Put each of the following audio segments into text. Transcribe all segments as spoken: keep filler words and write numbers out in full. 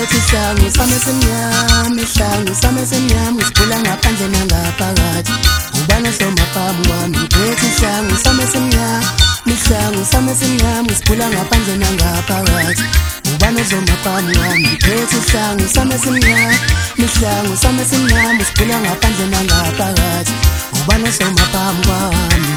ngiphethe isihlangu sami esimnyama, isihlangu sami esimnyama ngisibula ngaphandle nangaphakathi. Ubani osomaphambi kwami ngiphethe isihlangu sami esimnyama, isihlangu sami esimnyama ngisibula ngaphandle nangaphakathi. Ubani osomaphambi kwami ngiphethe isihlangu sami esimnyama, isihlangu sami esimnyama ngisibula ngaphandle nangaphakathi. Ubani osomaphambi kwami.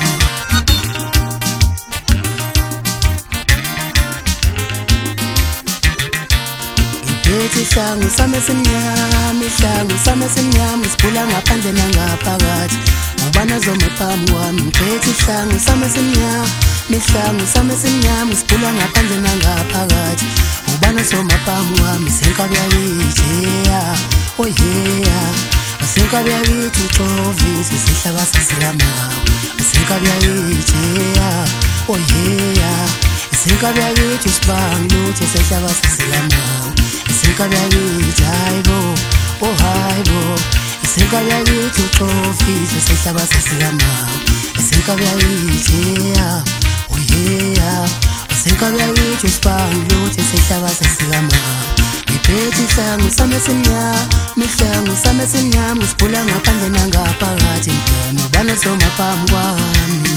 Ngiphethe isihlangu sami esimnyama, isihlangu sami esimnyama ngisibula ngaphandle nangaphakathi. Ubani ozomaphambi kwami ngiphethe isihlangu sami esimnyama, isihlangu sami esimnyama ngisibula ngaphandle nangaphakathi. Ubani osomaphambi kwami senkabi yakithi, oh yeah, senkabi yakithi uXovisi sihlaba sisiyamawa. Senkabi yakithi, oh yeah, senkabi yakithi usibangluthi sihlaba sisiyamawa. Senkabi yakithi hayibo, oh hayibo, senkabi yakithi uXovisi sihlaba sisiyamawa. Senkabi yakithi, oh yeah, senkabi yakithi usibangluthi sihlaba sisiyamawa. Ngiphethe isihlangu sami esimnyama, isihlangu sami esimnyama ngisibula ngaphandle nangaphakathi. Ngibona ubani osomaphambi kwami.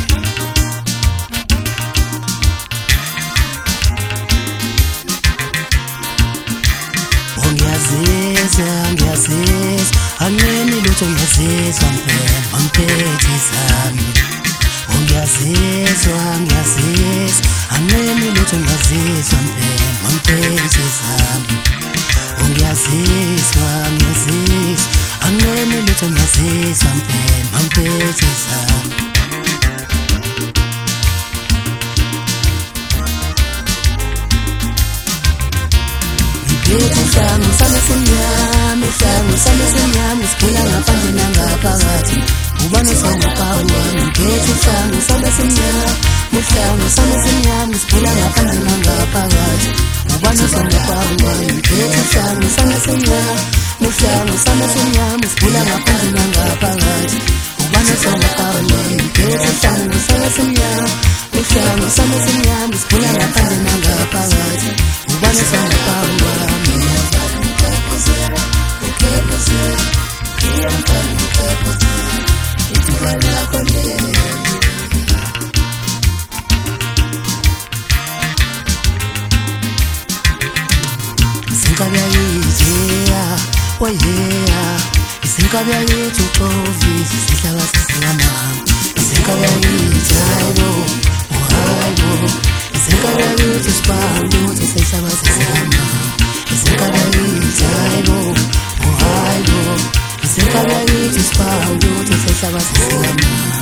Ngiyazizwa, ngiyazizwa, angeni lutho ngiyazizwa mpela, ngiphethe isami. Ngiyazizwa, ngiyazizwa, angeni lutho ngiyazizwa mpela, ngiphethe isami. Ngiyazizwa, ngiyazizwa, angeni lutho ngiyazizwa mpela, ngiphethe isami. Ngiphethe isihlangu sami esimnyama, isihlangu sami esimnyama ngisibula ngaphandle nangaphakathi. Ubani osomaphambi kwami ngiphethe isihlangu sami esimnyama, isihlangu sami esimnyama ngisibula ngaphandle nangaphakathi. Ubani osomaphambi kwami ngiphethe isihlangu sami esimnyama, isihlangu sami esimnyama ngisibula ngaphandle nangaphakathi. Ubani osomaphambi kwami ngiphethe isihlangu sami esimnyama, isihlangu sami esimnyama ngisibula ngaphandle nangaphakathi. Ubani osomaphambi kwami. Senkabi yakithi, oh yeah, senkabi yakithi uXovisi sihlaba sisiyamawa. Senkabi yakithi hayibo, oh hayibo, senkabi yakithi usibangluthi sihlaba sisiyamawa. Senkabi yakithi hayibo, oh hayibo, senkabi yakithi usibangluthi sihlaba sisiyamawa.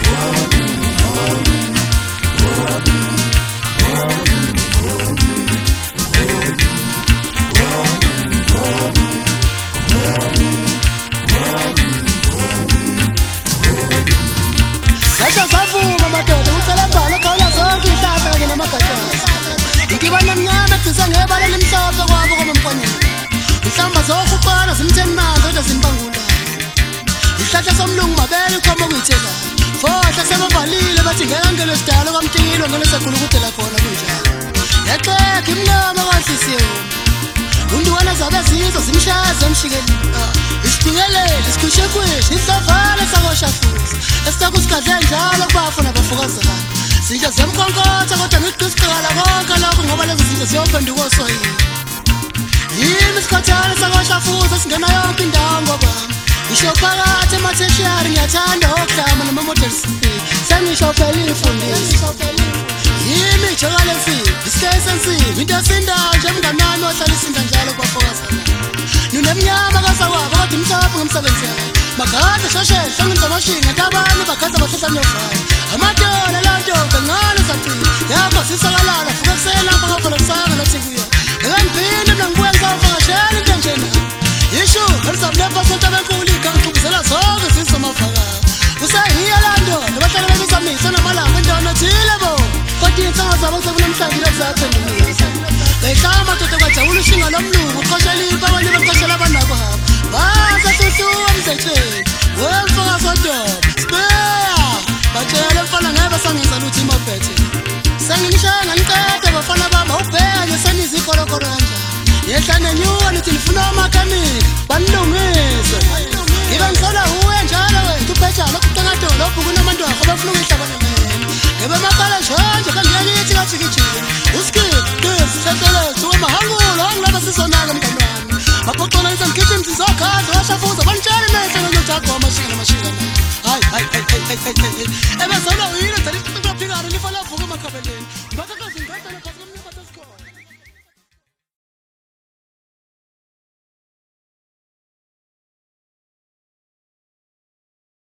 Ngibona mnyama ekhisa ngebala limhlophe kwabo komamfonini. Mhlamba zokuqala simtheni manzi kodwa simpangula. Isihlahla somlungu mabele ukhoma kuyithela. Fohla sebavalile bathi ngeke ngelo sidalo kwamtikilo ngelo sekhulu kudela khona kunjalo. Yexeke imlomo kwahlisiwe. Undwana zabe sizwe simshaze emshikeli. Isidingelele isikhushe kwishi ihlavala sakosha futhi. Esitakusikadle njalo kubafuna bafukazana. Sija zemkonkotha kodwa ngiqisiqala konke lokho ngoba lezi zinto ziyophenduka osoyini. Yimi isikhathana sakosha futhi singena yonke indawo ngoba ngisho phakathi ematheshiyari ngiyathanda okuhlama nama-models. Sengisho phela iy'mfundisi. Yimi ijoka lemfika, isikhathi sensimbi, into esindayo nje mnganami ohlala isinda njalo kubafokazana. Ninemnyama kasakwabo kodwa imhlophe ngomsebenzi yayo. Magade shosheshe ngimzamashinga ntabani bagada bahlehla nofana. Amadola lantombe ngalo sathini yakho sisakalala fuka kuselapha ngapha nosanga nathi kuyo. Ngangiphinda mina ngibuya ngizawuvakashela into enjena. Yisho ngizamlepha sonto benkulu igangixukuzela zonke sizomafaka. Kusayiya lantombe bahlala bemizamisa namalanga endaweni ethile bo. Kodwa insanga zabo sekunomhlanje lezathembisa. Behlala amadoda kwajabula ushinga lomlungu uqoshela ipa abanye beqoshela abanako hamba. Basa susuwa mzetheni wemfoka sodoba spare batshela mfana ngeke sangisa luthi imophethe. Sengilishaya nganicede bafana bami awubheke nje senizikholokolo kanjani. Ngisanenyuka nithi nifuna amakhanika banilungise. Ngibe ngisola uwe njalo wena uphetha lokuqhaqado lokhu kunabantu akho bafuna ukuhlabana mina. Ngibe makhala nje kangiyakithi kathi kijile. Uskip this sentele thuma hangulo ngilaba sizonaka mngani wami. Baphoxola izinto kitchen sizokhaza washafuza bantshela nese ngokuthakho amashika namashika. Hayi hayi hayi hayi hayi. Ebesona uyile tani kuphikana nifala vuka emakhabeleni. Bakakazi